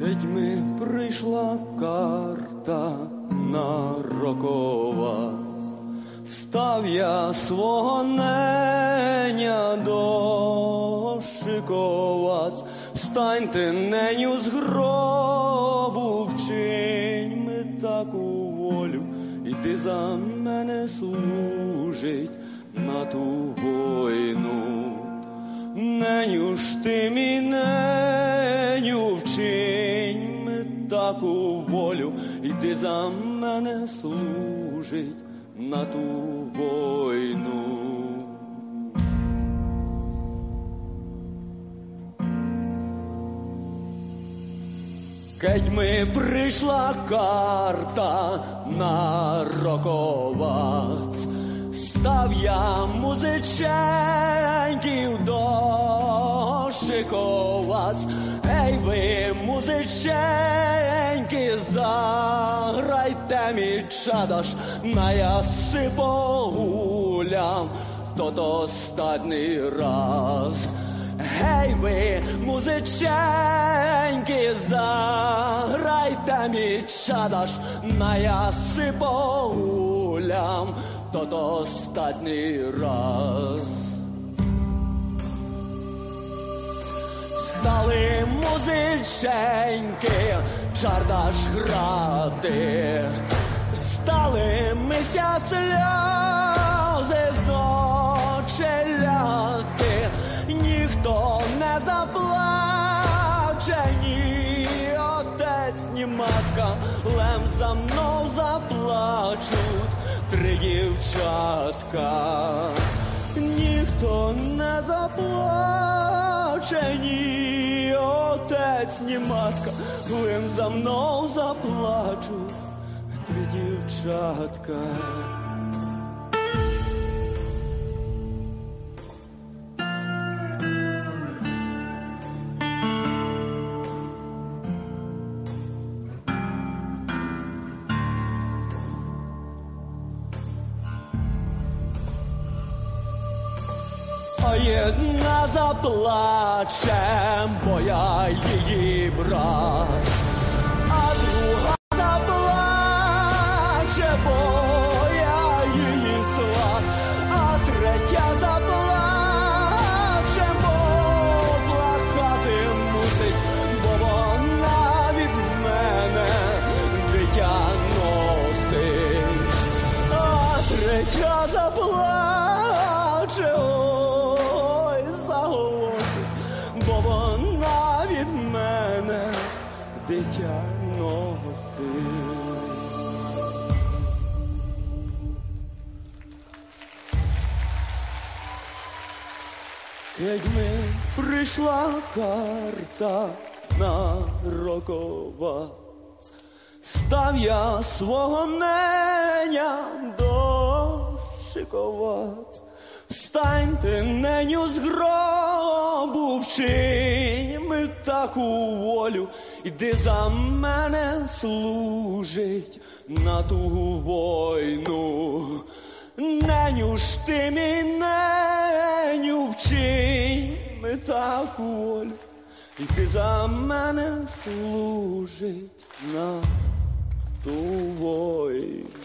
Гетьми прийшла карта нарокова, став я свого неня дошиковаць. Встаньте, неню, з гробу, вчинь ми таку волю, іди за мене служить на ту войну. Неню ж ти мій, неню, вчинь ми таку волю, іди за мене служить на ту войну. Гетьми прийшла карта нароковаць, став я музиченьків дошиковаць. Ей ви, музиченьки, заграйте мій чадаш, на яси погулям тот остатній раз. Гей ви, музиченьки, заграйте мій чадаш, на яси погулям тот остатній раз. Стали музиченьки чардаш грати, стали мися сльози з очей ляти. Ніхто не заплаче, ні отець, ні матка, лем за мною заплачуть три дівчатка. Ніхто не заплаче, ні отець, ні матка, лем за мною заплачуть три дівчатка. Jedna zaplače, bo ja її брат, а друга заплаче, бо я її сват, а третя заплаче, бо плакати мусить, бо вона від мене дитя носить. А третя заплаче, дитя носить. Гетьми прийшла карта нароковаць, став я свого неня дошиковаць. Встаньте, неню, з гробу, вчинь ми таку волю, іди за мене служить на ту войну. Неню ж ти мій, неню, вчинь ми таку волю, іди за мене служить на ту войну.